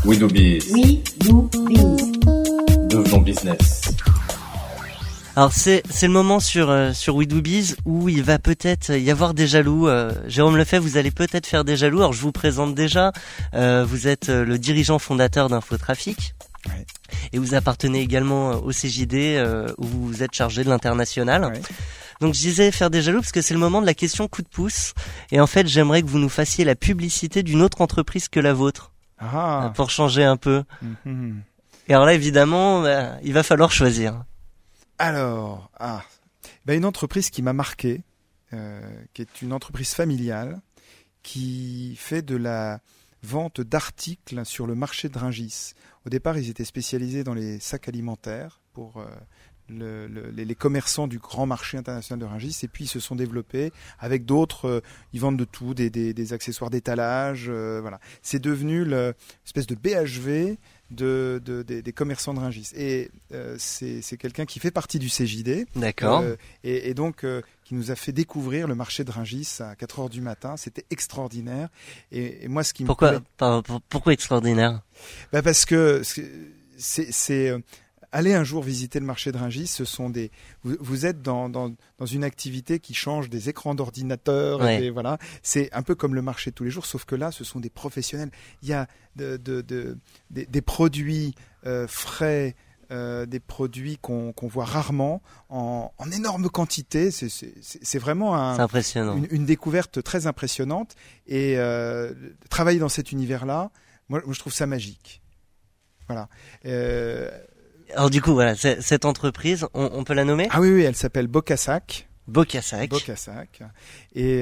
We do biz. We do biz. Devenons business. Alors c'est le moment sur We Do Biz où il va peut-être y avoir des jaloux. Jérôme Lefebvre, vous allez peut-être faire des jaloux. Alors je vous présente déjà. Vous êtes le dirigeant fondateur d'Infotrafic. Ouais. Et vous appartenez également au CJD où vous êtes chargé de l'international. Ouais. Donc je disais faire des jaloux parce que c'est le moment de la question coup de pouce. Et en fait j'aimerais que vous nous fassiez la publicité d'une autre entreprise que la vôtre. Pour changer un peu. Mm-hmm. Et alors là évidemment il va falloir choisir. Alors, une entreprise qui m'a marqué, qui est une entreprise familiale, qui fait de la vente d'articles sur le marché de Rungis. Au départ, ils étaient spécialisés dans les sacs alimentaires pour les commerçants du grand marché international de Rungis, et puis ils se sont développés avec d'autres. Ils vendent de tout, des accessoires d'étalage. Voilà, c'est devenu l'espèce de BHV des commerçants de Rungis. Et c'est quelqu'un qui fait partie du CJD. D'accord. Et donc qui nous a fait découvrir le marché de Rungis à 4h du matin. C'était extraordinaire. Et moi, ce qui Pourquoi extraordinaire ? Parce que c'est aller un jour visiter le marché de Rungis, vous êtes dans une activité qui change des écrans d'ordinateur. Ouais. Et voilà, c'est un peu comme le marché de tous les jours, sauf que là, ce sont des professionnels. Il y a des produits frais, des produits qu'on voit rarement en énorme quantité. C'est vraiment c'est impressionnant. une découverte très impressionnante. Et travailler dans cet univers-là, moi, je trouve ça magique. Voilà. Alors du coup, voilà, cette entreprise, on peut la nommer ? Ah oui, elle s'appelle Bocassac. Bocassac. Et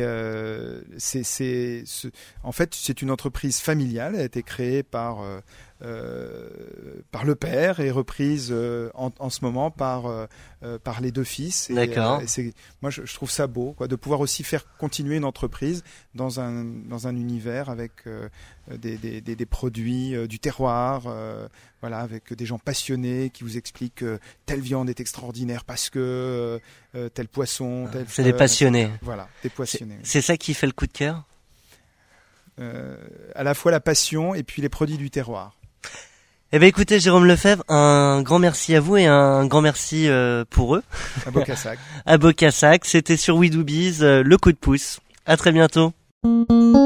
en fait, c'est une entreprise familiale. Elle a été créée par le père et reprise en ce moment par les deux fils. D'accord. Moi, je trouve ça beau, quoi, de pouvoir aussi faire continuer une entreprise dans un univers avec des produits du terroir, voilà, avec des gens passionnés qui vous expliquent que telle viande est extraordinaire parce que tel poisson, tel. C'est des passionnés. Voilà, des passionnés. C'est ça qui fait le coup de cœur ? À la fois la passion et puis les produits du terroir. Eh bien écoutez Jérôme Lefebvre, un grand merci à vous et un grand merci pour eux. À Bocassac. À Bocassac, c'était sur We Do Biz, le coup de pouce. À très bientôt.